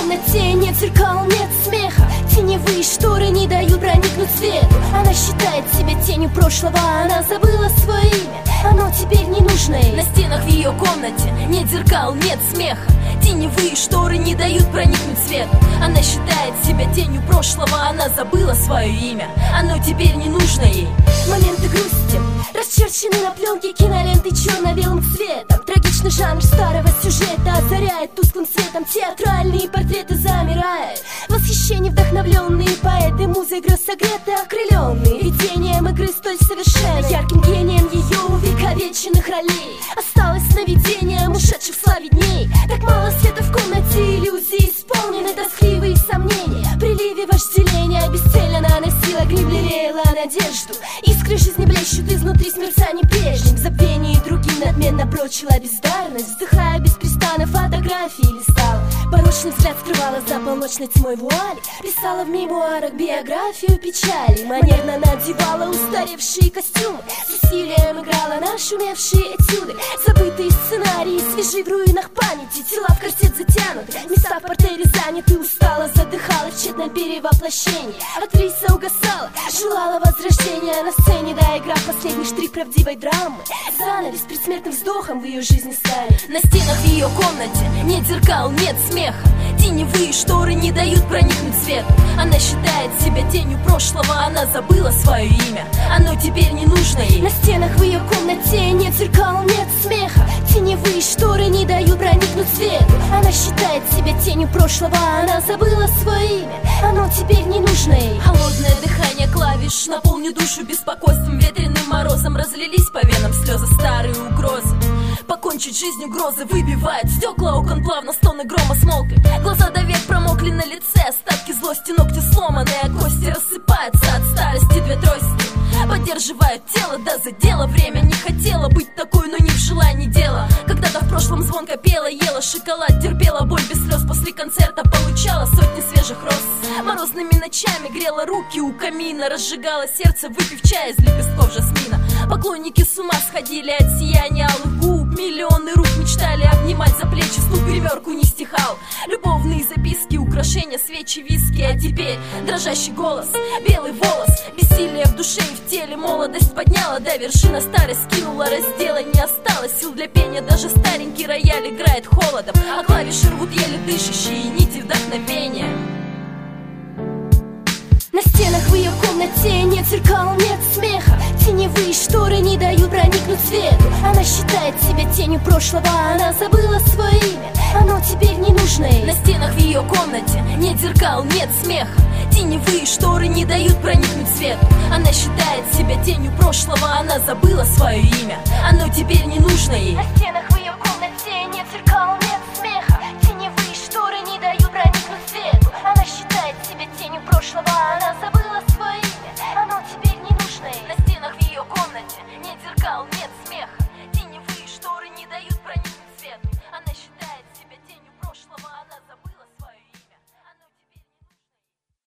комнате нет зеркал, нет смеха. Теневые шторы не дают проникнуть свету. Она считает себя тенью прошлого, она забыла свое имя, оно теперь не нужно ей. На стенах в ее комнате нет зеркал, нет смеха. Теневые шторы не дают проникнуть свету. Она считает себя тенью прошлого, она забыла свое имя, оно теперь не нужно ей. Моменты грусти расчерчены на пленке киноленты черно-белым цветом. Трагичный жанр старого сюжета озаряет тусклым светом. Театральные портреты замирают. Восхищение вдохновленные поэты, музой грез согреты, окрыленные видением игры столь совершенной. Ярким гением ее увековеченных ролей осталось сновидением ушедших в славе дней. Так мало света в комнате, иллюзии исполнены, тоскливые сомнения. В приливе вожделения бесцельно наносила грибли, лелеяла надежду. Искры жизни блещут изнутри с мерцанием прежним. В забвении другим надменно бросила бездарность, вздыхая беспрестанно фотографии листала. Порочный взгляд скрывала за полночной тьмой вуали. Писала в мемуарах биографию печали. Манерно надевала устаревшие костюмы, с усилием играла нашумевшие этюды. Забытые сценарии, свежие в руинах памяти. Тела в корсет затянуты, места в портере заняты. Устала, задыхалась в тщетном перевоплощении. Актриса угасала, желала возрождения на сцене, доиграв последний штрих правдивой драмы. Занавес предсмертным вздохом в ее жизни станет. На стенах в ее комнате нет зеркал, нет смеха. Теневые шторы не дают проникнуть свету. Она считает себя тенью прошлого, она забыла свое имя, оно теперь не нужно ей. На стенах в ее комнате нет зеркал, нет смеха. Теневые шторы не дают проникнуть свету. Она считает себя тенью прошлого, она забыла свое имя, оно теперь не нужно ей. Холодное дыхание клавиш наполнит душу беспокойством. Ветреным морозом разлились по венам слезы, старые угрозы. Покончить жизнь угрозы выбивает стекла окон плавно, стоны грома смолкли. Глаза до век промокли на лице, остатки злости, ногти сломанные, а кости рассыпаются от старости. Две трости поддерживают тело, да за дело время. Не хотела быть такой, но не в желании дело. Когда-то в прошлом звонко пела, ела шоколад, терпела боль без слез. После концерта получала сотни свежих роз. Морозными ночами грела руки у камина, разжигала сердце, выпив чай из лепестков жасмина. Поклонники с ума сходили от сияния алых губ. Миллионы рук мечтали обнимать за плечи, стук гримерку не стихал. Любовные записки, украшения, свечи, виски. А теперь дрожащий голос, белый волос, бессилие в душе и в теле. Молодость подняла до вершины, старость скинула, раздела не осталось сил для пения. Даже старенький рояль играет холодом, а клавиши рвут еле дышащие нити вдохновения. На стенах в ее комнате нет зеркал, нет смеха. Теневые шторы не дают проникнуть свету. Она считает себя тенью прошлого, она забыла свое имя, оно теперь не нужно ей. На стенах в ее комнате нет зеркал, нет смеха. Теневые шторы не дают проникнуть свету. Она считает себя тенью прошлого, она забыла свое имя, оно теперь не нужно ей.